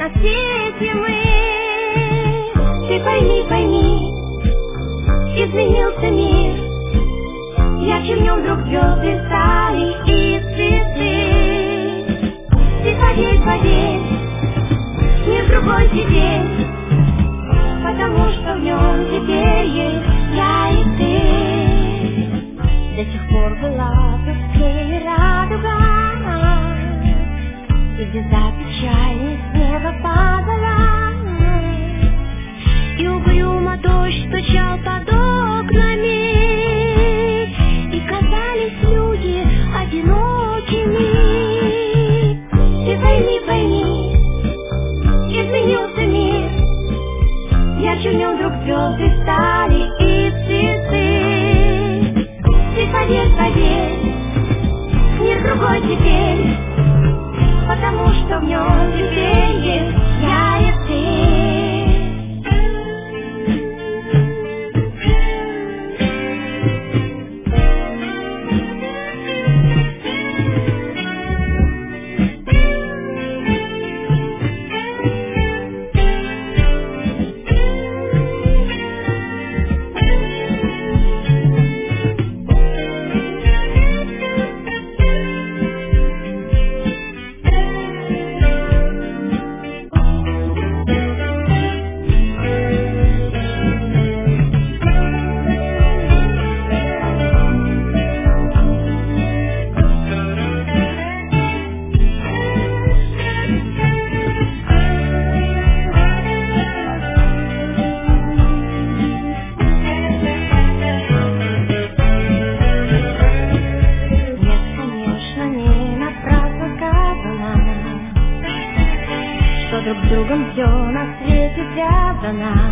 на свете мы. Ты пойми, пойми, изменился мир. Ярче в нем вдруг звезды стали и цветы. Ты поверь, поверь, мир другой теперь, потому что в нем теперь есть я и ты. До сих пор была тусклее радуга, и звезда печальней с неба падала, и угрюмо дождь стучал под окнами, и казались люди одинокими. Ты пойми, пойми, изменился мир. Ярче в нем вдруг звезды стали и цветы. Ты поверь, поверь, мир другой теперь, потому что в нем теперь есть я и ты. Друг с другом все на свете связано.